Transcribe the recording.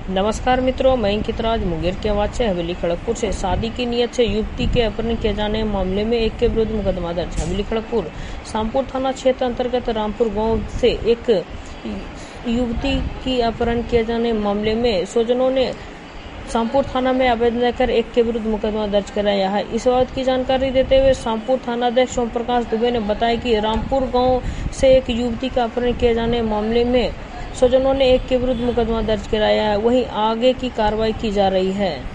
नमस्कार मित्रों, मैं अंकितराज मुंगेर के आवाज से हवेली खड़गपुर से। शादी की नियत से युवती के अपहरण किए जाने मामले में एक के विरुद्ध मुकदमा दर्ज। हवेली खड़गपुर शामपुर थाना क्षेत्र अंतर्गत रामपुर गांव से एक युवती की अपहरण किए जाने मामले में स्वजनों ने शामपुर थाना में आवेदन देकर एक के विरुद्ध मुकदमा दर्ज कराया है। इस बात की जानकारी देते हुए शामपुर थाना अध्यक्ष ओम प्रकाश दुबे ने बताया कि रामपुर गांव से एक युवती का अपहरण किए जाने मामले में स्वजनों ने एक के विरुद्ध मुकदमा दर्ज कराया है। वहीं आगे की कार्रवाई की जा रही है।